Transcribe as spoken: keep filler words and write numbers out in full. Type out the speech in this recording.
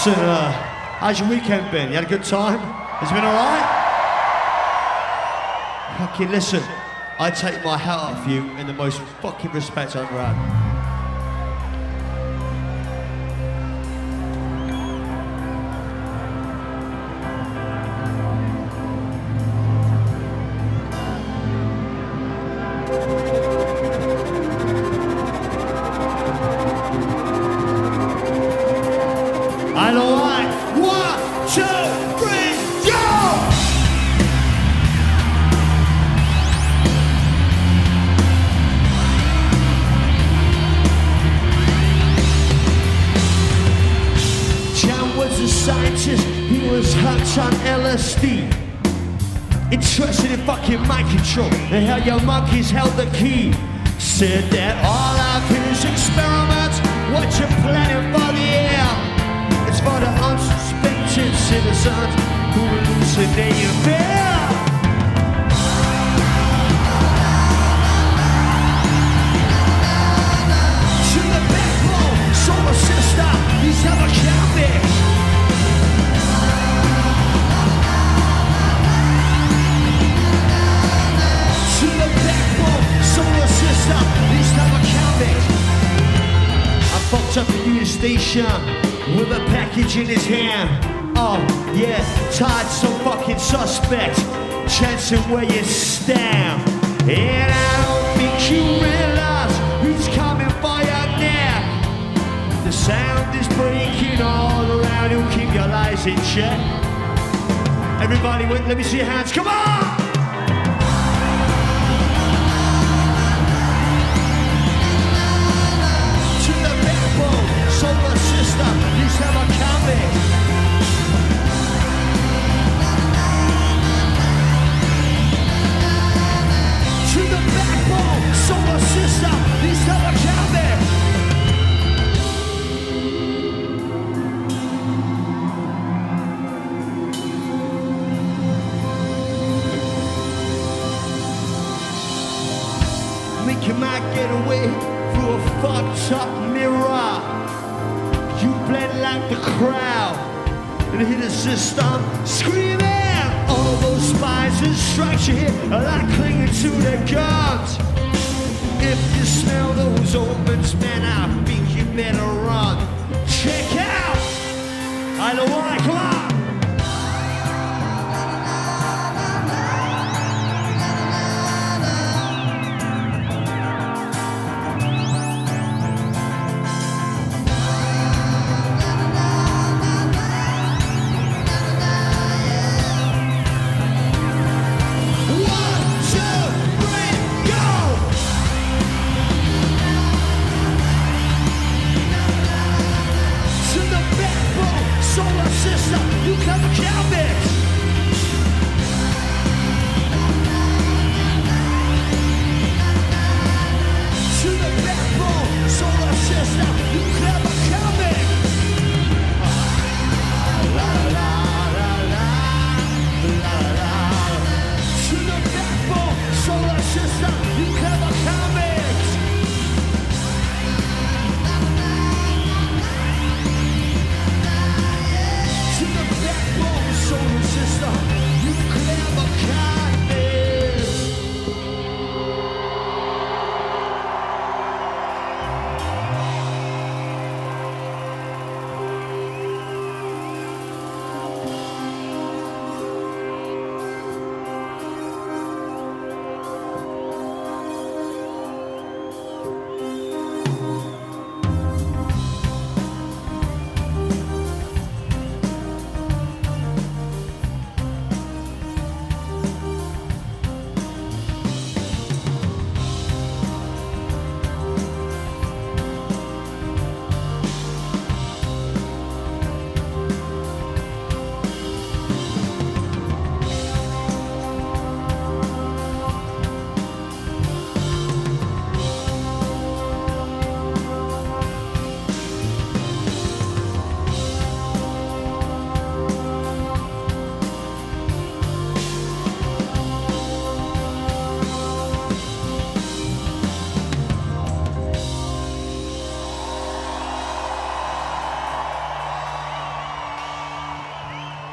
So, uh, how's your weekend been? You had a good time? Has it been alright? Fucking listen, I take my hat off you in the most fucking respect I've ever had. He was hooked on L S D, interested in fucking mind control, and how your monkeys held the key. Said that all life is experiments, what you're planning for the air. It's for the unsuspecting citizens who hallucinate in fear. To the backbone, solar system, these have a cabbage. I fucked up the Union Station with a package in his hand. Oh yeah, tied some fucking suspect, chancing where you stand. And I don't think you realize who's coming for you now. The sound is breaking all around, you'll keep your lies in check. Everybody, wait, let me see your hands, come on! Solar system, these have a coming. To the backbone, solar system, these have a coming. Think you might get away through a fucked up mirror. You blend like the crowd and hit the system screaming. All those spies and strikes you hit are like clinging to their guns. If you smell those omens, man, I think you better run. Check out! I don't want to, come on! Solar system, you come count it.